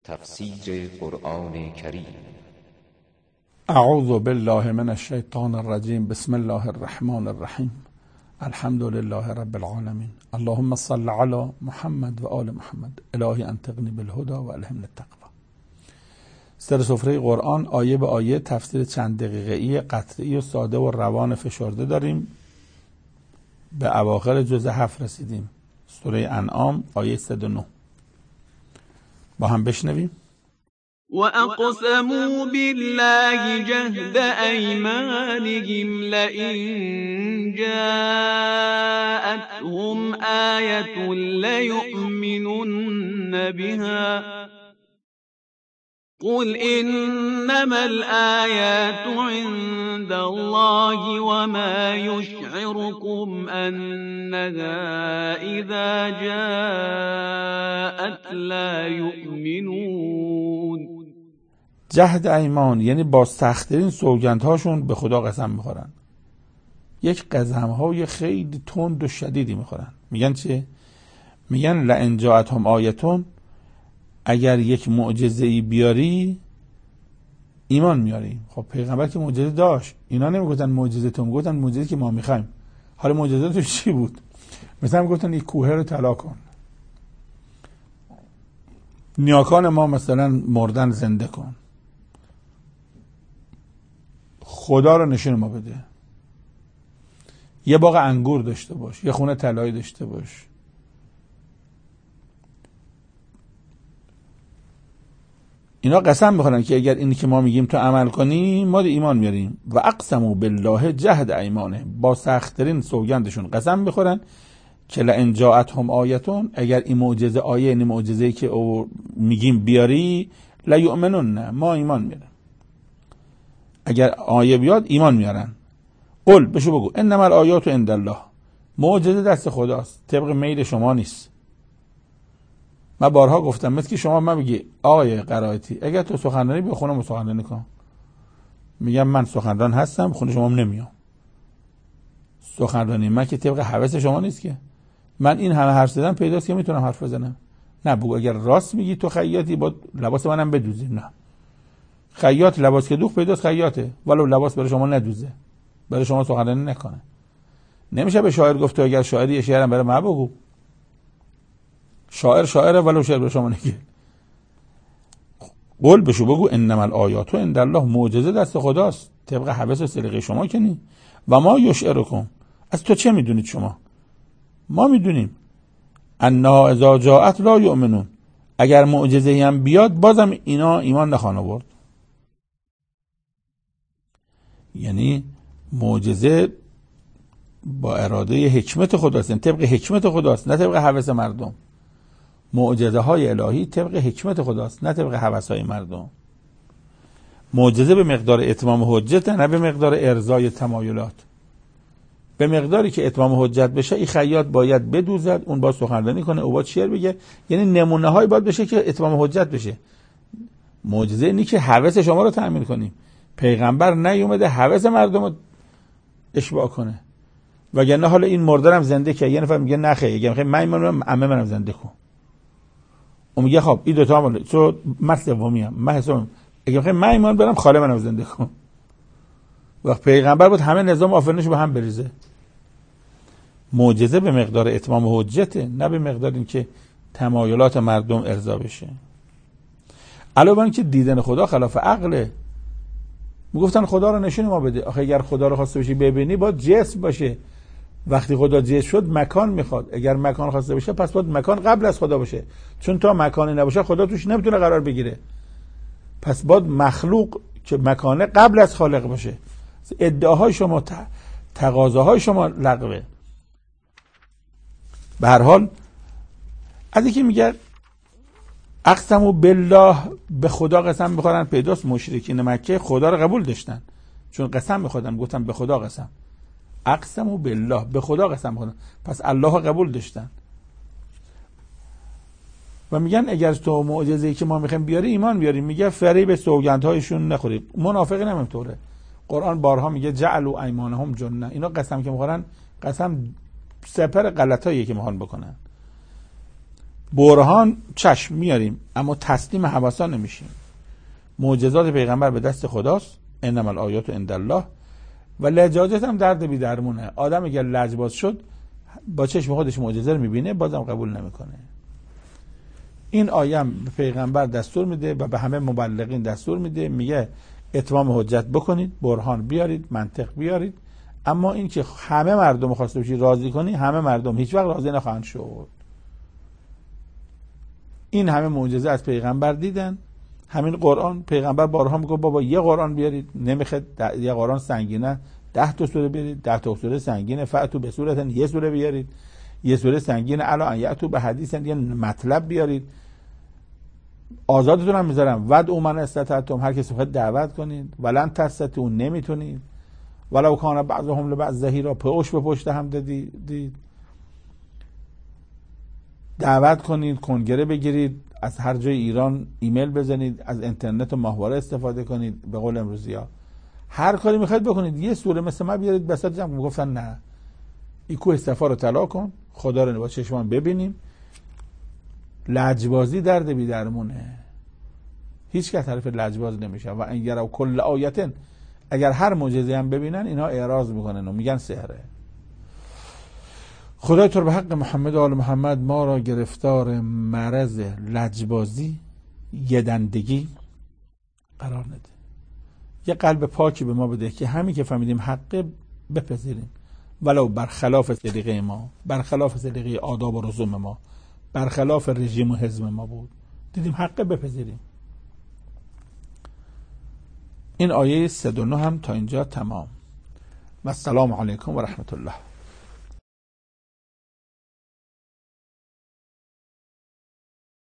تفسیر قرآن کریم. اعوذ بالله من الشیطان الرجیم. بسم الله الرحمن الرحیم. الحمد لله رب العالمین. اللهم صل علی محمد و آل محمد. الهی انطقنی بالهدى و الهمنی التقوی. سر سفره قرآن آیه به آیه تفسیر چند دقیقه‌ای قطعی و ساده و روان فشرده داریم. به اواخر جزء 7 رسیدیم. سوره انعام آیه 109. با هم بشنویم. وَأَقْسَمُوا بِاللَّهِ جَهْدَ أَيْمَانِهِمْ لَئِن جَاءَتْهُمْ آيَةٌ لَيُؤْمِنُنَّ بِهَا قُلْ إِنَّمَا الْآيَاتُ عِندَ اللَّهِ وَمَا يُشْعِرُكُمْ أَنَّهَا إِذَا جَاءَتْ لَا يُؤْمِنُونَ. جهد ایمان یعنی با سخت‌ترین سوگندهاشون به خدا قسم میخورن. یک قسم‌های خیلی تند و شدیدی میخورن. میگن چه؟ میگن لئن جاءتهم آیة، اگر یک معجزه‌ای بیاری ایمان میاری. خب پیغمبر که معجزه داشت، اینا نمیگفتن معجزه تو، میگفتن معجزه که ما میخوایم. حالا معجزه تو چی بود؟ مثلا میگفتن یک کوه رو طلا کن، نیاکان ما مثلا مردن زنده کن، خدا رو نشون ما بده، یه باغ انگور داشته باش، یه خونه طلایی داشته باش. اینا قسم میخورن که اگر اینی که ما میگیم تو عمل کنی ما ایمان میاریم. و اقسموا بالله جهد ایمانه، با سخت‌ترین سوگندشون قسم میخورن که لئن جاءتهم آیة، اگر این معجزه آیه، این معجزه‌ای که میگیم بیاری، لا یؤمنون، ما ایمان میاریم. اگر آیه بیاد ایمان میارن. قل بشو بگو انما الآیات عند الله، معجزه دست خداست، طبق میل شما نیست. من بارها گفتم مثل که شما من میگی آقای قرائتی اگر تو سخنرانی به خونم سخنرانی کن، میگم من سخنران هستم، خونه شما نمیام. سخنرانی من که طبق هوس شما نیست که. من این همه حرف زدن پیداست که میتونم حرف بزنم. نه بگو اگر راست میگی تو خیاطی با لباس منم بدوزی. نه، خیاط لباس که دوخت پیداست خیاطه، ولو لباس برای شما ندوزه، برای شما سخنرانی نکنه. نمیشه به شاعر گفت تو اگر شاعری شعرم برای من بگو. شاعر شاعره ولو شعر برای شما نگه. قول بشو بگو انما الآیات عند الله، معجزه دست خداست، طبق هوس و سلیقه شما که نی. و ما یشعرکم، از تو چه میدونید شما؟ ما میدونیم انها اذا جاءت لا یؤمنون، اگر معجزه‌ای هم بیاد بازم اینا ایمان نخواهند آورد. یعنی معجزه با اراده حکمت خداست، یعنی طبق حکمت خداست، نه طبق هوس مردم. معجزه های الهی طبق حکمت خداست، نه طبق هوس های مردم. معجزه به مقدار اتمام حجت، نه به مقدار ارضای تمایلات. به مقداری که اتمام حجت بشه این خیاط باید بدوزد، اون با سخنرانی کنه، او با شعر بگه. یعنی نمونه هایی باید بشه که اتمام حجت بشه. معجزه اینی که هوس شما رو تأمین کنیم. پیغمبر نیومده هوس مردم رو اشباع کنه. وگرنه حالا این مردارم زنده که یه نفر میگه نه خیر، میگه من ایمان عمه منم زنده کن. اون میگه خب این دو تا هم تو من سومی ام، من حسابم اگه میخوام من ایمان برم خاله منم زنده کن. وقت پیغمبر بود همه نظام آفرینش به هم بریزه. معجزه به مقدار اتمام حجته، نه به مقدار اینکه تمایلات مردم ارضا بشه. علاوه بر اینکه دیدن خدا خلاف عقله. میگفتن خدا رو نشون ما بده. آخه اگر خدا رو خواسته باشی ببینی باید جسم باشه. وقتی خدا جسم شد مکان میخواد. اگر مکان خواسته باشه پس باید مکان قبل از خدا باشه، چون تا مکانی نباشه خدا توش نمیتونه قرار بگیره. پس باید مخلوق که مکانه قبل از خالق باشه. ادعاهای شما، تقاضاهای شما لغوه. به هر حال از اینکه میگه اقسموا بالله، به خدا قسم میخورن، پیداست مشرکین مکه خدا رو قبول داشتن، چون قسم میخوردن، گفتن به خدا قسم. اقسموا بالله، به خدا قسم میخوردن، پس الله رو قبول داشتن. و میگن اگر تو معجزه‌ای که ما میخوایم بیاری ایمان بیاری. میگه فریب سوگندهایشون نخورید. منافقین هم اینطوره. قرآن بارها میگه جعلوا ایمانهم جنة، اینا قسم که میخورن قسم سپر غلطاییه که میخوان بکنن. برهان چشم میاریم اما تسلیم هوسا نمیشیم. معجزات پیغمبر به دست خداست، انما الآیات عند الله، و لجاجت هم درد بی درمونه. آدم اگر لجباز شد با چشم خودش معجزه رو میبینه بازم قبول نمیکنه. این آیه هم به پیغمبر دستور میده و به همه مبلغین دستور میده، میگه اتمام حجت بکنید، برهان بیارید، منطق بیارید، اما این که همه مردم خواسته باشی راضی کنی، همه مردم هیچ وقت راضی نخواهند شد. این همه معجزه از پیغمبر دیدن، همین قرآن پیغمبر بارها میگه بابا یه قرآن بیارید، نمیخواد یه قرآن سنگینه 10 تا سوره بیارید، 10 تا سوره سنگینه، فاتو به صورت یه سوره بیارید، یه سوره سنگینه الان یاتو به حدیث یه مطلب بیارید، آزادتون هم میذارم ود من استطعتم، هر کسی بخواد دعوت کنید، ولن تستطیعون نمیتونید، ولو کان بعضهم لبعض ظهیرا، پشت به پشت هم دید، دعوت کنید، کنگره بگیرید، از هر جای ایران ایمیل بزنید، از اینترنت و ماهواره استفاده کنید، به قول امروزیا هر کاری میخواید بکنید، یه سوره مثل ما بیارید بساط جمع. گفتن نه، ایکو استفا رو طلا کن، خدا رو با چشمان ببینیم. لجبازی درد بی درمونه، هیچ کس طرف لجباز نمیشه. و اگر او کل آیتن، اگر هر معجزه هم ببینن اینها اعراض میکنن و میگن سحره. خدای تو به حق محمد و آل محمد ما را گرفتار مرض لجبازی، یدندگی قرار نده. یه قلب پاکی به ما بده که همین که فهمیدیم حقه بپذیریم، ولو برخلاف سلیقه ما، برخلاف سلیقه آداب و رسوم ما، برخلاف رژیم و حزب ما بود، دیدیم حقه بپذیریم. این آیه 109 هم تا اینجا تمام. و السلام علیکم و رحمت الله.